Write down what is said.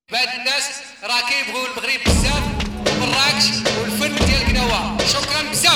بعد الناس راه كيبغيو المغرب بزاف والراكش والفن ديال قناوه. شكرا بزاف.